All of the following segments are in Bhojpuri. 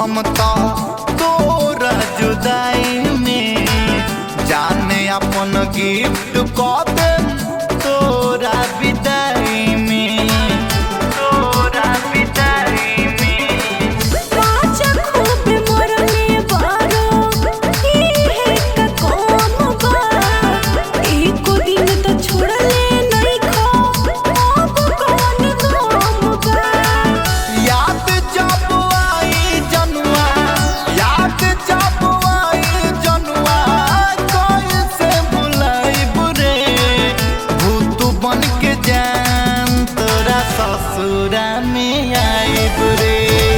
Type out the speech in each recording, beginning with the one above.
हम तो तोरा जुदाई में जाने अपन गिफ्ट कर दे तोरा विदाई में, तोरा विदाई में। राजा खूब मरले बारो इहे का काम बा, एको दिन तो छोड़ले नहीं खो अब कौन गम बा। याद जब आई जनुआ, याद जब आई जनुआ, कैसे भुलाइब रे। भूत बन के जान तोरा ससुरा में आइब रे।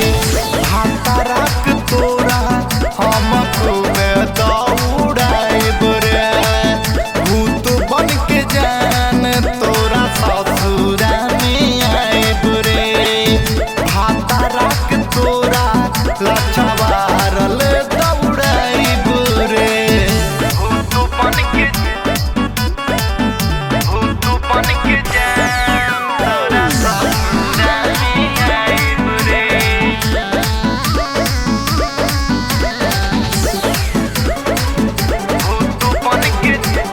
हाथरक तोरा हम खूबे दौड़ाइब रे। भूत बन के जान तोरा ससुरा में आइब रे। हाथरक तोरा लछवारल दौड़ाइब रे। भूत बन के, भूत बन के जान तोरा ससुरा में आइब रे। भूत बन के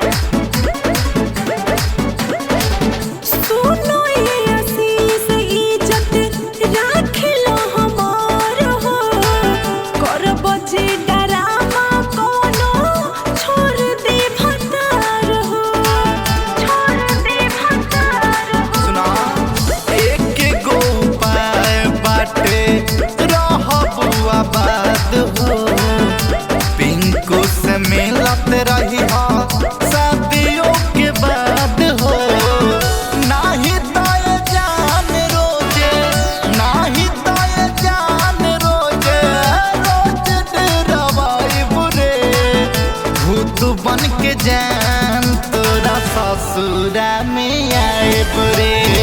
सुनो ये आशीष इज्जत राखलो हमार हो, करब जे डरामा कोनो छोड़ दे भतार हो, छोड़ दे भतार हो। सुना एक गो उपाय बाटे रहब आबाद हो। पिंकू से मिलत रही हो शादियों के बाद हो। नाही तय जान रोजे, नाही तय जान रोजे, रोज डरवाइब रे। भूत बन के जान तोरा ससुरा में आइब रे।